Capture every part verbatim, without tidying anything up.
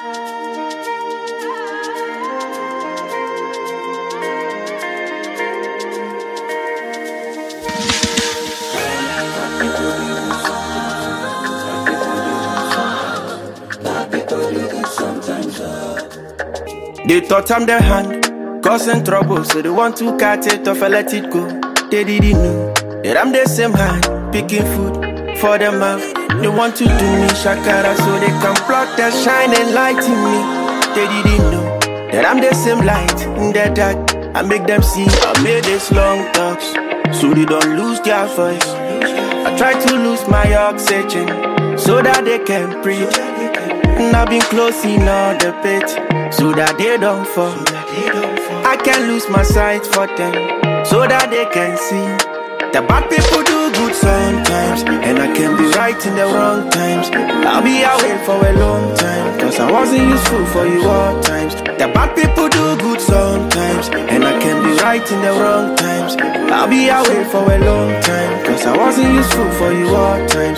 They thought I'm their hand, causing trouble, so they want to cut it off and let it go. They didn't know that I'm the same hand, picking food for them mouth. They want to do me shakara so they can block that shining light in me. They didn't know that I'm the same light in the dark. I make them see I made this long talks, so they don't lose their voice. I try to lose my oxygen so that they can breathe. And I've been close in all the pit so that they don't fall. I can lose my sight for them so that they can see. The bad people do good sometimes, and I can be right in the wrong times. I'll be away for a long time, cause I wasn't useful for you all times. The bad people do good sometimes, and I can be right in the wrong times. I'll be away for a long time, cause I wasn't useful for you all times.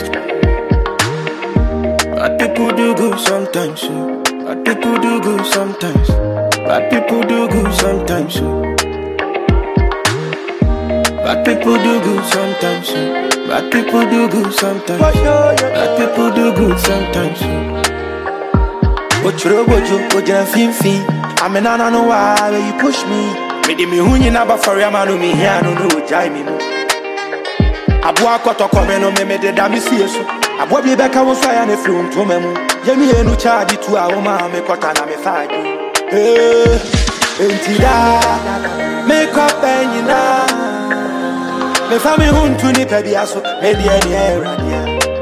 Bad people do good sometimes, so. Bad people do good sometimes. Bad people do good sometimes, so. Bad people do good sometimes, so. Bad people do good sometimes. Bad people do good sometimes, so. What you do, what you fin fin. I'm an I know why you push me. Me me hunyi na ba for ya manu me here no no jai me mo. Abua koto come no me me de da me see so. Abua bi be ka won so ya na film to me mo. Ye me enu charge to a woman me kota na me faji. Eh, entida make up enina. Me fa me huntu ni pe bia so, me de ni era dia.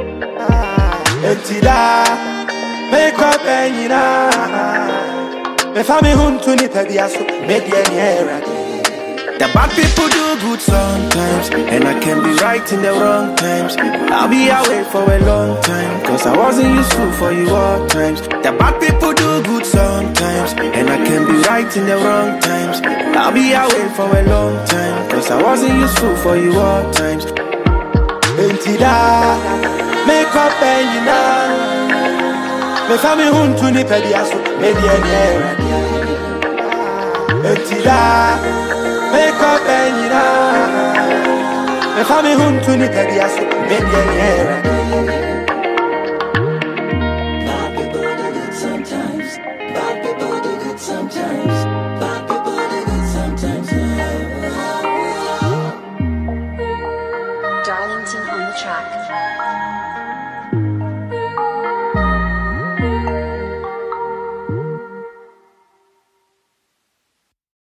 Entida make up enina. Me fa me huntu ni pe bia so, me de ni era dia. The bad people do good sometimes, and I can be right in the wrong times. I'll be away for a long time, cause I wasn't useful for you all times. The bad people do good sometimes, and I can be right in the wrong times. I'll be away for a long time, cause I wasn't useful for you all times. Entida, make up and you know. Me family huntu ni pedi aso, me die ni era dia. Entida, make up and you know. Me family huntu ni pedi aso, me die ni era dia. Bad people do good sometimes.